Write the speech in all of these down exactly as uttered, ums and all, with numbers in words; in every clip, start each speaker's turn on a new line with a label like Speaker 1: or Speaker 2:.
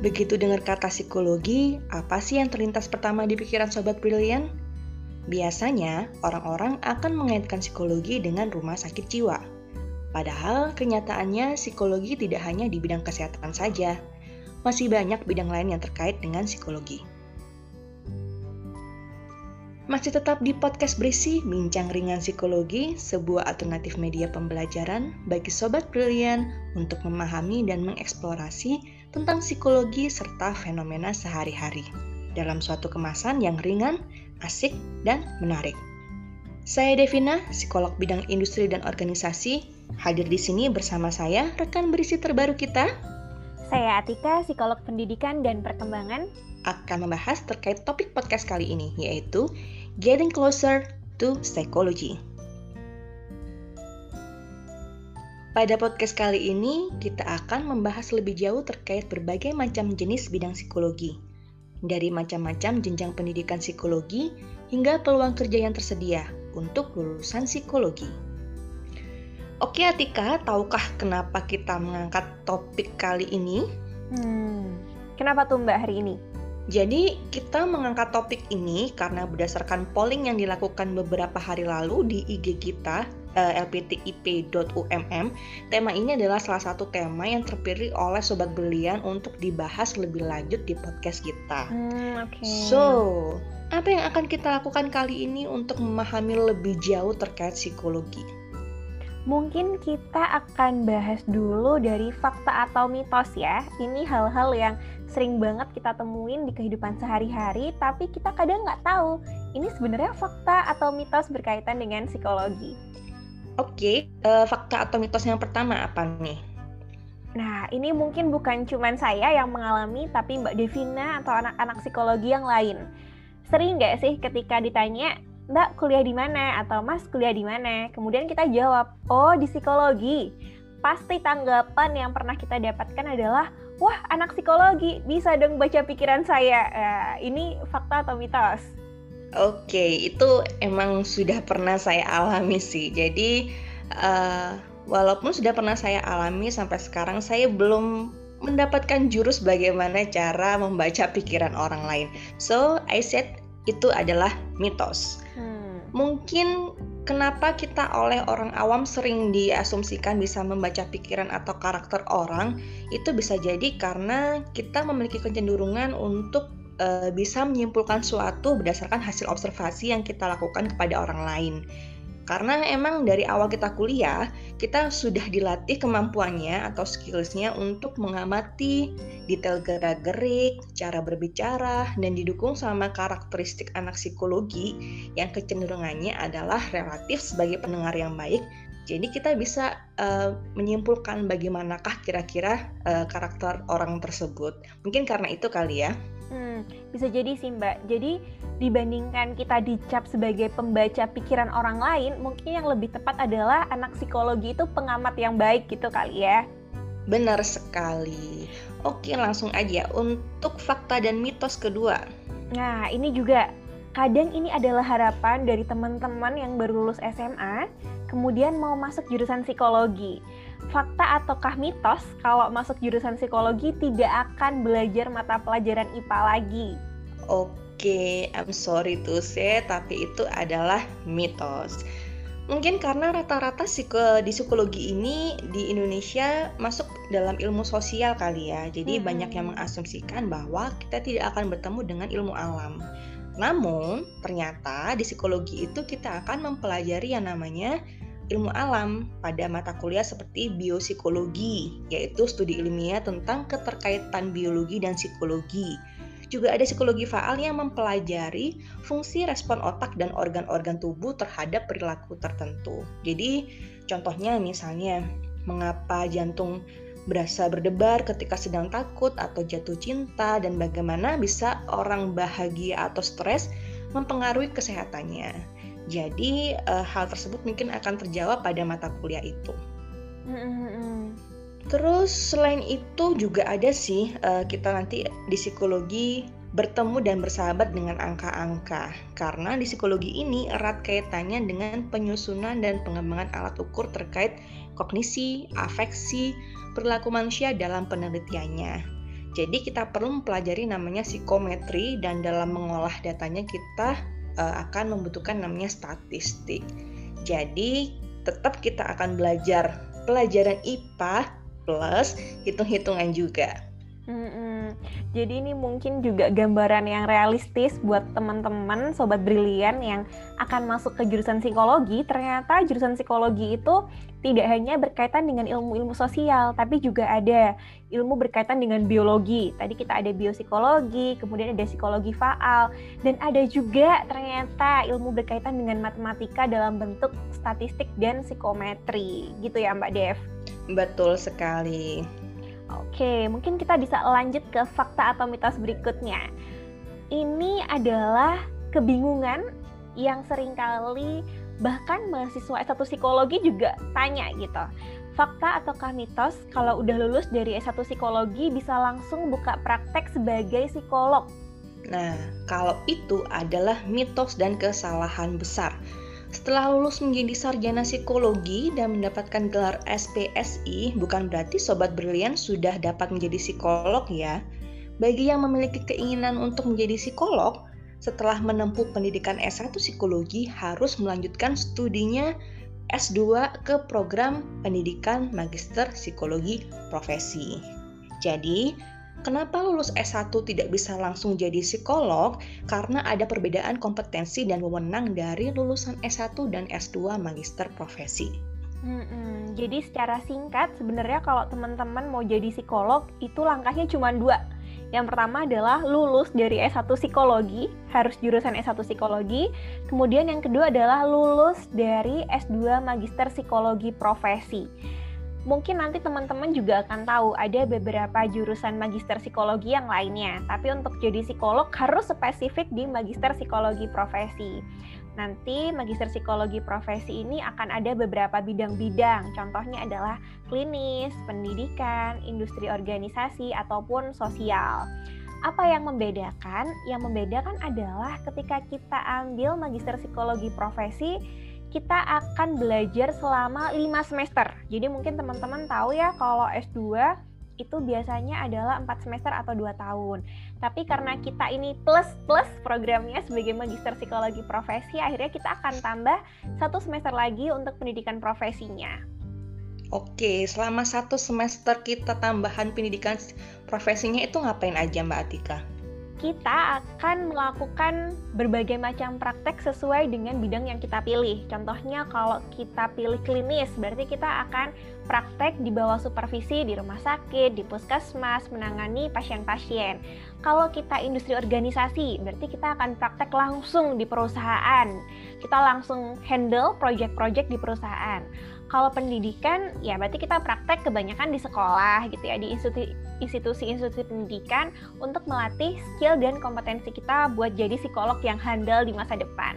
Speaker 1: Begitu dengar kata psikologi, apa sih yang terlintas pertama di pikiran Sobat Brilian? Biasanya, orang-orang akan mengaitkan psikologi dengan rumah sakit jiwa. Padahal, kenyataannya psikologi tidak hanya di bidang kesehatan saja. Masih banyak bidang lain yang terkait dengan psikologi. Masih tetap di podcast berisi Bincang Ringan Psikologi, sebuah alternatif media pembelajaran bagi Sobat Brilian untuk memahami dan mengeksplorasi tentang psikologi serta fenomena sehari-hari dalam suatu kemasan yang ringan, asik, dan menarik. Saya Devina, psikolog bidang industri dan organisasi, hadir di sini bersama saya, rekan berisi terbaru kita.
Speaker 2: Saya Atika, psikolog pendidikan dan perkembangan,
Speaker 1: akan membahas terkait topik podcast kali ini, yaitu Getting Closer to Psychology. Pada podcast kali ini, kita akan membahas lebih jauh terkait berbagai macam jenis bidang psikologi, dari macam-macam jenjang pendidikan psikologi hingga peluang kerja yang tersedia untuk lulusan psikologi. Oke Atika, tahukah kenapa kita mengangkat topik kali ini?
Speaker 2: Hmm, kenapa tuh Mbak hari ini?
Speaker 1: Jadi kita mengangkat topik ini karena berdasarkan polling yang dilakukan beberapa hari lalu di I G kita l p t i p dot u m m, tema ini adalah salah satu tema yang terpilih oleh Sobat Brilian untuk dibahas lebih lanjut di podcast kita.
Speaker 2: Hmm, okay.
Speaker 1: So, apa yang akan kita lakukan kali ini untuk memahami lebih jauh terkait psikologi?
Speaker 2: Mungkin kita akan bahas dulu dari fakta atau mitos ya. Ini hal-hal yang sering banget kita temuin di kehidupan sehari-hari, tapi kita kadang nggak tahu ini sebenarnya fakta atau mitos berkaitan dengan psikologi.
Speaker 1: Oke, uh, fakta atau mitos yang pertama apa nih?
Speaker 2: Nah, ini mungkin bukan cuma saya yang mengalami, tapi Mbak Devina atau anak-anak psikologi yang lain. Sering nggak sih ketika ditanya, Mbak kuliah di mana? Atau Mas kuliah di mana? Kemudian kita jawab, oh di psikologi. Pasti tanggapan yang pernah kita dapatkan adalah, wah anak psikologi, bisa dong baca pikiran saya. Nah, ini fakta atau mitos?
Speaker 1: Oke, itu emang sudah pernah saya alami sih. Jadi, uh, walaupun sudah pernah saya alami, sampai sekarang saya belum mendapatkan jurus bagaimana cara membaca pikiran orang lain. So, I said itu adalah mitos. Hmm. Mungkin kenapa kita oleh orang awam sering diasumsikan bisa membaca pikiran atau karakter orang, itu bisa jadi karena kita memiliki kecenderungan untuk uh, bisa menyimpulkan suatu berdasarkan hasil observasi yang kita lakukan kepada orang lain. Karena emang dari awal kita kuliah, kita sudah dilatih kemampuannya atau skillsnya untuk mengamati detail gerak-gerik, cara berbicara, dan didukung sama karakteristik anak psikologi yang kecenderungannya adalah relatif sebagai pendengar yang baik. Jadi kita bisa uh, menyimpulkan bagaimanakah kira-kira uh, karakter orang tersebut. Mungkin karena itu kali ya.
Speaker 2: Hmm, bisa jadi sih Mbak. Jadi dibandingkan kita dicap sebagai pembaca pikiran orang lain, mungkin yang lebih tepat adalah anak psikologi itu pengamat yang baik gitu kali ya.
Speaker 1: Benar sekali. Oke, langsung aja untuk fakta dan mitos kedua.
Speaker 2: Nah, ini juga kadang ini adalah harapan dari teman-teman yang baru lulus S M A, kemudian mau masuk jurusan psikologi. Fakta ataukah mitos kalau masuk jurusan psikologi tidak akan belajar mata pelajaran I P A lagi?
Speaker 1: Oke, I'm sorry to say, tapi itu adalah mitos. Mungkin karena rata-rata di psikologi ini di Indonesia masuk dalam ilmu sosial kali ya. Jadi hmm. banyak yang mengasumsikan bahwa kita tidak akan bertemu dengan ilmu alam. Namun, ternyata di psikologi itu kita akan mempelajari yang namanya ilmu alam pada mata kuliah seperti biopsikologi, yaitu studi ilmiah tentang keterkaitan biologi dan psikologi. Juga ada psikologi faal yang mempelajari fungsi respon otak dan organ-organ tubuh terhadap perilaku tertentu. Jadi, contohnya misalnya, mengapa jantung berasa berdebar ketika sedang takut atau jatuh cinta, dan bagaimana bisa orang bahagia atau stres mempengaruhi kesehatannya. Jadi uh, hal tersebut mungkin akan terjawab pada mata kuliah itu. Mm-hmm. Terus selain itu juga ada sih uh, kita nanti di psikologi bertemu dan bersahabat dengan angka-angka. Karena di psikologi ini erat kaitannya dengan penyusunan dan pengembangan alat ukur terkait kognisi, afeksi, perilaku manusia dalam penelitiannya. Jadi kita perlu mempelajari namanya psikometri, dan dalam mengolah datanya kita uh, akan membutuhkan namanya statistik. Jadi tetap kita akan belajar pelajaran I P A plus hitung-hitungan juga.
Speaker 2: Hmm, jadi ini mungkin juga gambaran yang realistis buat teman-teman sobat brilian yang akan masuk ke jurusan psikologi. Ternyata jurusan psikologi itu tidak hanya berkaitan dengan ilmu-ilmu sosial, tapi juga ada ilmu berkaitan dengan biologi. Tadi kita ada biopsikologi, kemudian ada psikologi faal, dan ada juga ternyata ilmu berkaitan dengan matematika dalam bentuk statistik dan psikometri. Gitu ya Mbak Dev?
Speaker 1: Betul sekali.
Speaker 2: Oke, mungkin kita bisa lanjut ke fakta atau mitos berikutnya. Ini adalah kebingungan yang seringkali bahkan mahasiswa S satu psikologi juga tanya gitu. Fakta ataukah mitos kalau udah lulus dari S satu psikologi bisa langsung buka praktek sebagai psikolog?
Speaker 1: Nah, kalau itu adalah mitos dan kesalahan besar. Setelah lulus menjadi sarjana psikologi dan mendapatkan gelar S P S I, bukan berarti Sobat Brilian sudah dapat menjadi psikolog ya. Bagi yang memiliki keinginan untuk menjadi psikolog, setelah menempuh pendidikan S satu psikologi harus melanjutkan studinya S dua ke program pendidikan Magister Psikologi Profesi. Jadi, kenapa lulus S satu tidak bisa langsung jadi psikolog? Karena ada perbedaan kompetensi dan wewenang dari lulusan S satu dan S dua Magister Profesi.
Speaker 2: Hmm, jadi secara singkat, sebenarnya kalau teman-teman mau jadi psikolog, itu langkahnya cuma dua. Yang pertama adalah lulus dari S satu psikologi, harus jurusan S satu psikologi. Kemudian yang kedua adalah lulus dari S dua Magister Psikologi Profesi. Mungkin nanti teman-teman juga akan tahu ada beberapa jurusan magister psikologi yang lainnya. Tapi untuk jadi psikolog harus spesifik di magister psikologi profesi. Nanti magister psikologi profesi ini akan ada beberapa bidang-bidang. Contohnya adalah klinis, pendidikan, industri organisasi, ataupun sosial. Apa yang membedakan? Yang membedakan adalah ketika kita ambil magister psikologi profesi, kita akan belajar selama lima semester. Jadi mungkin teman-teman tahu ya kalau S dua itu biasanya adalah empat semester atau dua tahun. Tapi karena kita ini plus-plus programnya sebagai magister psikologi profesi, akhirnya kita akan tambah satu semester lagi untuk pendidikan profesinya.
Speaker 1: Oke, selama satu semester kita tambahan pendidikan profesinya itu ngapain aja Mbak Atika?
Speaker 2: Kita akan melakukan berbagai macam praktek sesuai dengan bidang yang kita pilih. Contohnya kalau kita pilih klinis, berarti kita akan praktek di bawah supervisi di rumah sakit, di puskesmas, menangani pasien-pasien. Kalau kita industri organisasi, berarti kita akan praktek langsung di perusahaan. Kita langsung handle project-project di perusahaan. Kalau pendidikan, ya berarti kita praktek kebanyakan di sekolah gitu ya, di institusi-institusi pendidikan untuk melatih skill dan kompetensi kita buat jadi psikolog yang handal di masa depan.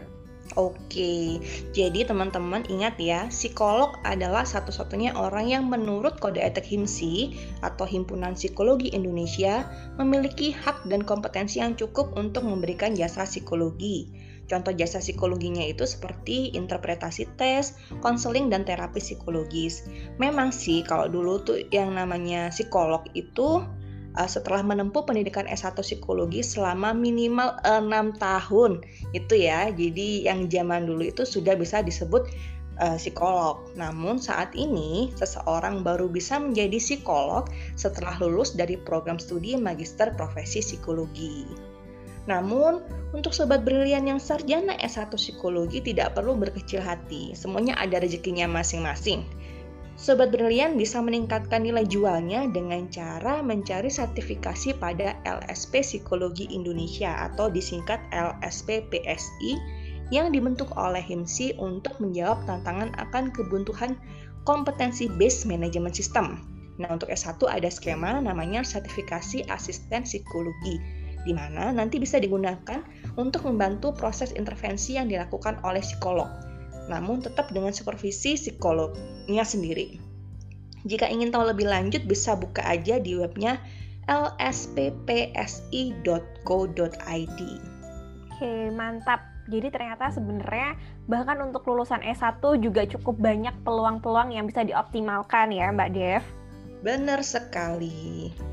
Speaker 1: Oke, jadi teman-teman ingat ya, psikolog adalah satu-satunya orang yang menurut Kode Etik HIMSI atau Himpunan Psikologi Indonesia memiliki hak dan kompetensi yang cukup untuk memberikan jasa psikologi. Contoh jasa psikologinya itu seperti interpretasi tes, konseling, dan terapi psikologis. Memang sih kalau dulu tuh yang namanya psikolog itu uh, setelah menempuh pendidikan S satu psikologi selama minimal enam tahun itu ya. Jadi yang zaman dulu itu sudah bisa disebut uh, psikolog. Namun saat ini seseorang baru bisa menjadi psikolog setelah lulus dari program studi Magister Profesi Psikologi. Namun, untuk Sobat Brilian yang sarjana S satu Psikologi tidak perlu berkecil hati, semuanya ada rezekinya masing-masing. Sobat Brilian bisa meningkatkan nilai jualnya dengan cara mencari sertifikasi pada L S P Psikologi Indonesia atau disingkat L S P P S I yang dibentuk oleh HIMSI untuk menjawab tantangan akan kebutuhan kompetensi based management system. Nah, untuk S satu ada skema namanya sertifikasi asisten psikologi, di mana nanti bisa digunakan untuk membantu proses intervensi yang dilakukan oleh psikolog, namun tetap dengan supervisi psikolognya sendiri. Jika ingin tahu lebih lanjut, bisa buka aja di webnya l s p p s i dot co dot i d.
Speaker 2: Oke, mantap. Jadi ternyata sebenarnya bahkan untuk lulusan S satu juga cukup banyak peluang-peluang yang bisa dioptimalkan ya Mbak Dev.
Speaker 1: Benar sekali.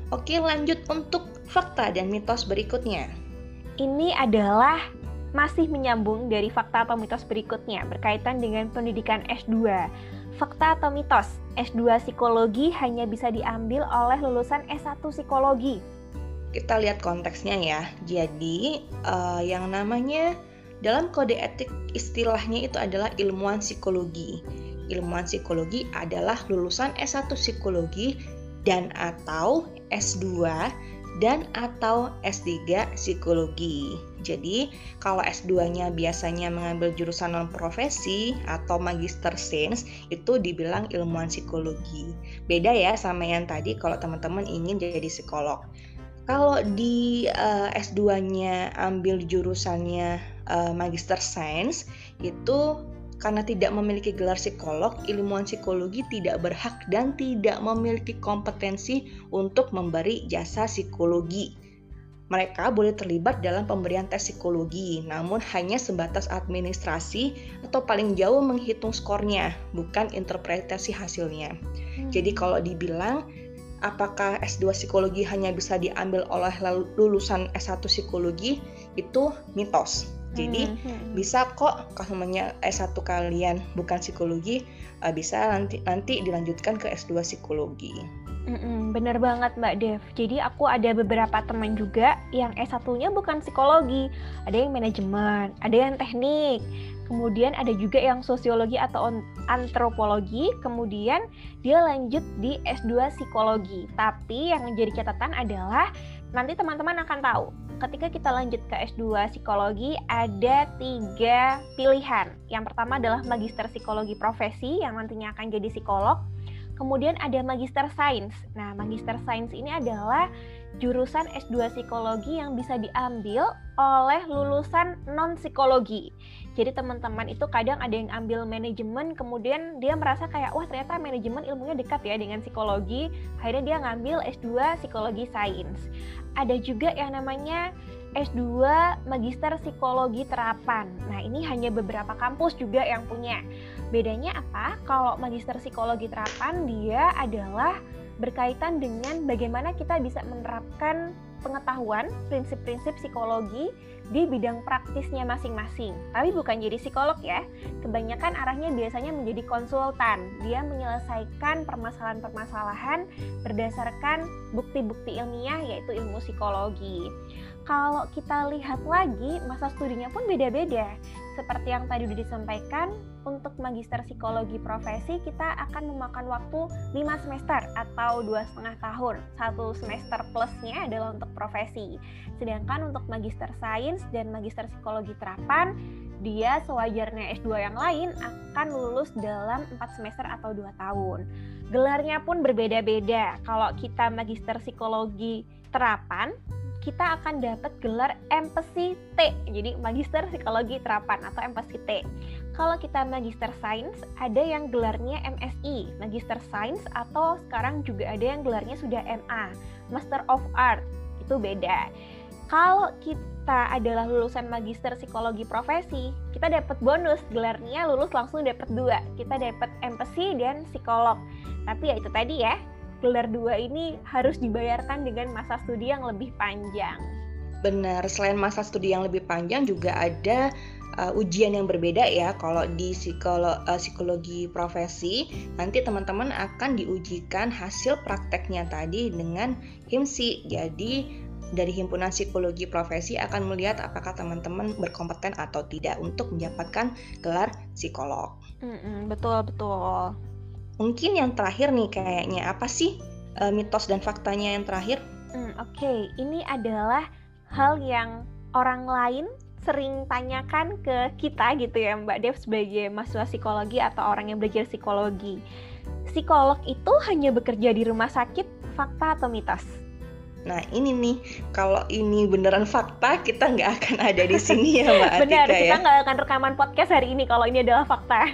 Speaker 1: Oke, lanjut untuk fakta dan mitos berikutnya.
Speaker 2: Ini adalah masih menyambung dari fakta atau mitos berikutnya berkaitan dengan pendidikan S dua. Fakta atau mitos, S dua psikologi hanya bisa diambil oleh lulusan S satu psikologi.
Speaker 1: Kita lihat konteksnya ya. Jadi, uh, yang namanya dalam kode etik istilahnya itu adalah ilmuwan psikologi. Ilmuwan psikologi adalah lulusan S satu psikologi dan atau S dua dan atau S tiga psikologi. Jadi, kalau S dua-nya biasanya mengambil jurusan non-profesi atau magister sains, itu dibilang ilmuwan psikologi. Beda ya sama yang tadi kalau teman-teman ingin jadi psikolog. Kalau di uh, S dua-nya ambil jurusannya uh, magister sains, itu karena tidak memiliki gelar psikolog, ilmuwan psikologi tidak berhak dan tidak memiliki kompetensi untuk memberi jasa psikologi. Mereka boleh terlibat dalam pemberian tes psikologi, namun hanya sebatas administrasi atau paling jauh menghitung skornya, bukan interpretasi hasilnya. Hmm. Jadi kalau dibilang, apakah S dua psikologi hanya bisa diambil oleh lulusan S satu psikologi, itu mitos. Jadi hmm. bisa kok kalau namanya S satu kalian bukan psikologi, bisa nanti nanti dilanjutkan ke S dua psikologi.
Speaker 2: Mm-mm, bener banget Mbak Dev. Jadi aku ada beberapa teman juga yang S satu-nya bukan psikologi. Ada yang manajemen, ada yang teknik. Kemudian ada juga yang sosiologi atau antropologi. Kemudian dia lanjut di S dua psikologi. Tapi yang menjadi catatan adalah nanti teman-teman akan tahu ketika kita lanjut ke S dua psikologi ada tiga pilihan. Yang pertama adalah magister psikologi profesi yang nantinya akan jadi psikolog. Kemudian ada magister sains. Nah, magister sains ini adalah jurusan S dua psikologi yang bisa diambil oleh lulusan non-psikologi. Jadi teman-teman itu kadang ada yang ambil manajemen, kemudian dia merasa kayak, wah ternyata manajemen ilmunya dekat ya dengan psikologi. Akhirnya dia ngambil S dua psikologi sains. Ada juga yang namanya S dua magister psikologi terapan. Nah, ini hanya beberapa kampus juga yang punya. Bedanya apa? Kalau magister psikologi terapan dia adalah berkaitan dengan bagaimana kita bisa menerapkan pengetahuan, prinsip-prinsip psikologi di bidang praktisnya masing-masing. Tapi bukan jadi psikolog ya. Kebanyakan arahnya biasanya menjadi konsultan. Dia menyelesaikan permasalahan-permasalahan berdasarkan bukti-bukti ilmiah yaitu ilmu psikologi. Kalau kita lihat lagi, masa studinya pun beda-beda. Seperti yang tadi sudah disampaikan, untuk magister psikologi profesi kita akan memakan waktu lima semester atau dua setengah tahun. Satu semester plusnya adalah untuk profesi. Sedangkan untuk magister sains dan magister psikologi terapan, dia sewajarnya S dua yang lain akan lulus dalam empat semester atau dua tahun. Gelarnya pun berbeda-beda. Kalau kita magister psikologi terapan, kita akan dapat gelar M Psi T, jadi Magister Psikologi Terapan atau M Psi T. Kalau kita Magister Sains, ada yang gelarnya M Si, Magister Sains, atau sekarang juga ada yang gelarnya sudah M A, Master of Art, itu beda. Kalau kita adalah lulusan Magister Psikologi Profesi, kita dapat bonus, gelarnya lulus langsung dapat dua, kita dapat M Psi dan Psikolog. Tapi ya itu tadi ya, gelar dua ini harus dibayarkan dengan masa studi yang lebih panjang.
Speaker 1: Benar, selain masa studi yang lebih panjang juga ada uh, ujian yang berbeda ya. Kalau di psikolo, uh, psikologi profesi, nanti teman-teman akan diujikan hasil prakteknya tadi dengan HIMSI. Jadi dari Himpunan Psikologi Profesi akan melihat apakah teman-teman berkompeten atau tidak untuk mendapatkan gelar psikolog.
Speaker 2: Mm-mm, betul, betul.
Speaker 1: Mungkin yang terakhir nih kayaknya, apa sih uh, mitos dan faktanya yang terakhir?
Speaker 2: Hmm, Oke, okay. Ini adalah hal yang orang lain sering tanyakan ke kita gitu ya Mbak Dev sebagai mahasiswa psikologi atau orang yang belajar psikologi. Psikolog itu hanya bekerja di rumah sakit, fakta atau mitos?
Speaker 1: Nah ini nih, kalau ini beneran fakta, kita nggak akan ada di sini ya Mbak Atika.
Speaker 2: Benar,
Speaker 1: ya?
Speaker 2: Kita nggak akan rekaman podcast hari ini kalau ini adalah fakta.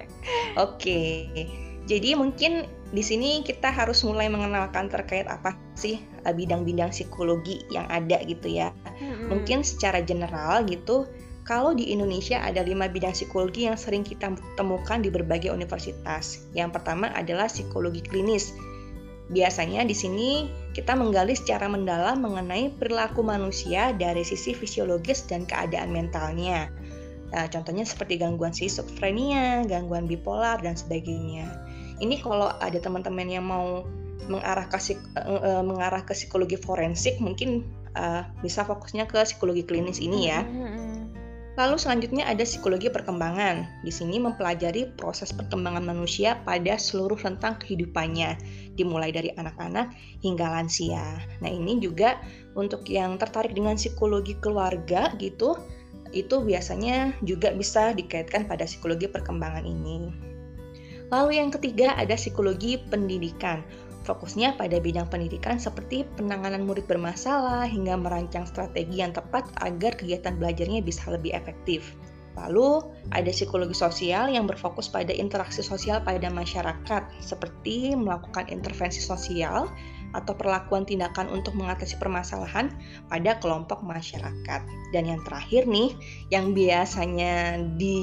Speaker 1: Oke, jadi mungkin di sini kita harus mulai mengenalkan terkait apa sih bidang-bidang psikologi yang ada gitu ya. Hmm. Mungkin secara general gitu, kalau di Indonesia ada lima bidang psikologi yang sering kita temukan di berbagai universitas. Yang pertama adalah psikologi klinis. Biasanya di sini kita menggali secara mendalam mengenai perilaku manusia dari sisi fisiologis dan keadaan mentalnya. Nah, contohnya seperti gangguan skizofrenia, gangguan bipolar, dan sebagainya. Ini kalau ada teman-teman yang mau mengarah ke, uh, mengarah ke psikologi forensik, mungkin uh, bisa fokusnya ke psikologi klinis ini ya. Lalu selanjutnya ada psikologi perkembangan. Di sini mempelajari proses perkembangan manusia pada seluruh rentang kehidupannya, dimulai dari anak-anak hingga lansia. Nah, ini juga untuk yang tertarik dengan psikologi keluarga gitu, itu biasanya juga bisa dikaitkan pada psikologi perkembangan ini. Lalu yang ketiga ada psikologi pendidikan. Fokusnya pada bidang pendidikan seperti penanganan murid bermasalah hingga merancang strategi yang tepat agar kegiatan belajarnya bisa lebih efektif. Lalu ada psikologi sosial yang berfokus pada interaksi sosial pada masyarakat seperti melakukan intervensi sosial atau perlakuan tindakan untuk mengatasi permasalahan pada kelompok masyarakat. Dan yang terakhir nih, yang biasanya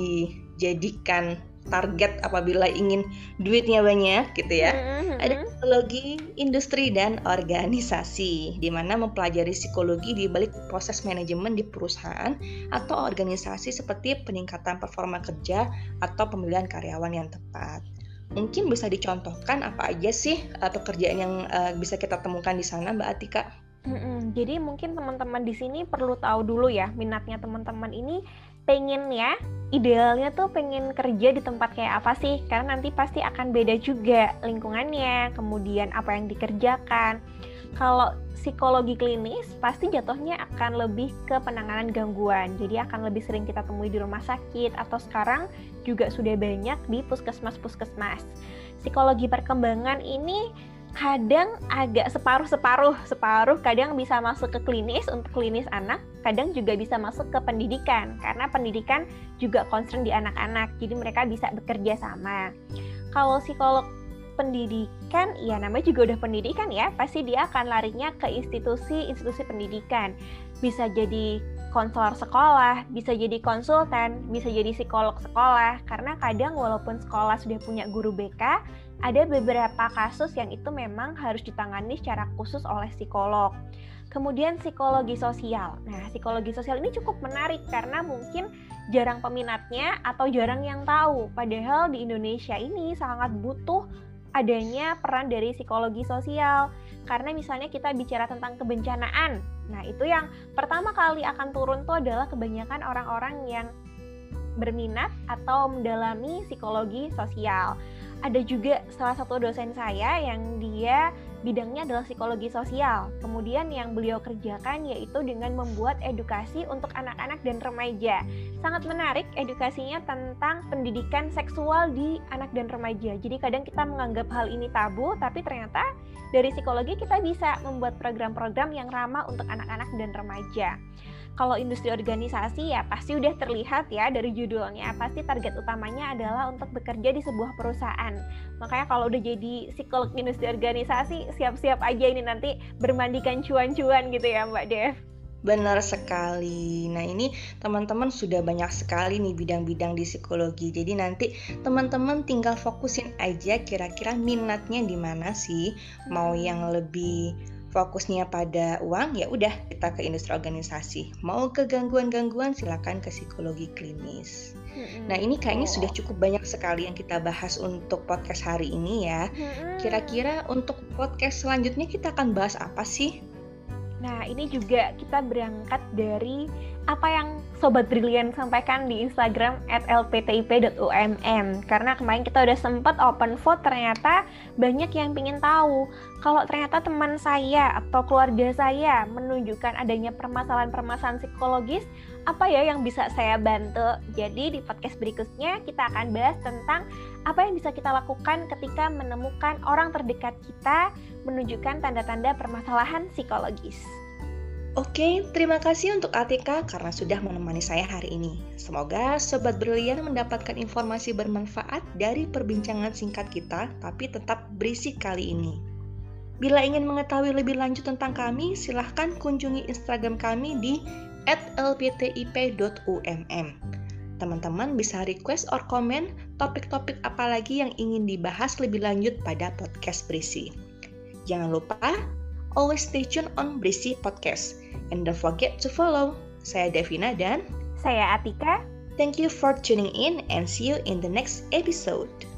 Speaker 1: dijadikan target apabila ingin duitnya banyak gitu ya, mm-hmm. ada psikologi industri dan organisasi, di mana mempelajari psikologi di balik proses manajemen di perusahaan atau organisasi seperti peningkatan performa kerja atau pemilihan karyawan yang tepat. Mungkin bisa dicontohkan apa aja sih uh, pekerjaan yang uh, bisa kita temukan di sana, Mbak Atika?
Speaker 2: Mm-mm. Jadi mungkin teman-teman di sini perlu tahu dulu ya minatnya teman-teman ini, pengennya, idealnya tuh pengen kerja di tempat kayak apa sih? Karena nanti pasti akan beda juga lingkungannya, kemudian apa yang dikerjakan. Kalau psikologi klinis pasti jatuhnya akan lebih ke penanganan gangguan. Jadi akan lebih sering kita temui di rumah sakit atau sekarang juga sudah banyak di puskesmas-puskesmas. Psikologi perkembangan ini kadang agak separuh-separuh, separuh kadang bisa masuk ke klinis untuk klinis anak, kadang juga bisa masuk ke pendidikan, karena pendidikan juga concern di anak-anak, jadi mereka bisa bekerja sama. Kalau psikolog pendidikan, ya namanya juga udah pendidikan ya, pasti dia akan larinya ke institusi-institusi pendidikan, bisa jadi konselor sekolah, bisa jadi konsultan, bisa jadi psikolog sekolah, karena kadang walaupun sekolah sudah punya guru B K, ada beberapa kasus yang itu memang harus ditangani secara khusus oleh psikolog. Kemudian psikologi sosial. Nah, psikologi sosial ini cukup menarik karena mungkin jarang peminatnya atau jarang yang tahu. Padahal di Indonesia ini sangat butuh adanya peran dari psikologi sosial. Karena misalnya kita bicara tentang kebencanaan. Nah, itu yang pertama kali akan turun tuh adalah kebanyakan orang-orang yang berminat atau mendalami psikologi sosial. Ada juga salah satu dosen saya yang dia bidangnya adalah psikologi sosial. Kemudian yang beliau kerjakan yaitu dengan membuat edukasi untuk anak-anak dan remaja. Sangat menarik edukasinya tentang pendidikan seksual di anak dan remaja. Jadi kadang kita menganggap hal ini tabu, tapi ternyata dari psikologi kita bisa membuat program-program yang ramah untuk anak-anak dan remaja. Kalau industri organisasi ya pasti udah terlihat ya dari judulnya, pasti target utamanya adalah untuk bekerja di sebuah perusahaan. Makanya kalau udah jadi psikolog industri organisasi, siap-siap aja ini nanti bermandikan cuan-cuan gitu ya Mbak Dev.
Speaker 1: Benar sekali. Nah, ini teman-teman sudah banyak sekali nih bidang-bidang di psikologi. Jadi nanti teman-teman tinggal fokusin aja kira-kira minatnya di mana sih. Mau yang lebih fokusnya pada uang, ya udah kita ke industri organisasi. Mau ke gangguan-gangguan, silakan ke psikologi klinis. Mm-hmm. Nah, ini kayaknya oh. sudah cukup banyak sekali yang kita bahas untuk podcast hari ini ya. Mm-hmm. Kira-kira untuk podcast selanjutnya kita akan bahas apa sih?
Speaker 2: Nah, ini juga kita berangkat dari apa yang Sobat Brilian sampaikan di Instagram at l p t i p dot u m m. Karena kemarin kita udah sempat open vote, ternyata banyak yang ingin tahu kalau ternyata teman saya atau keluarga saya menunjukkan adanya permasalahan-permasalahan psikologis, apa ya yang bisa saya bantu. Jadi di podcast berikutnya kita akan bahas tentang apa yang bisa kita lakukan ketika menemukan orang terdekat kita menunjukkan tanda-tanda permasalahan psikologis.
Speaker 1: Oke, terima kasih untuk Atika karena sudah menemani saya hari ini. Semoga Sobat Brilian mendapatkan informasi bermanfaat dari perbincangan singkat kita, tapi tetap berisi kali ini. Bila ingin mengetahui lebih lanjut tentang kami, silahkan kunjungi Instagram kami di at l p t i p dot u m m. Teman-teman bisa request or comment topik-topik apa lagi yang ingin dibahas lebih lanjut pada podcast berisi. Jangan lupa, always stay tuned on Brisi Podcast. And don't forget to follow. Saya Devina dan
Speaker 2: saya Atika.
Speaker 1: Thank you for tuning in and see you in the next episode.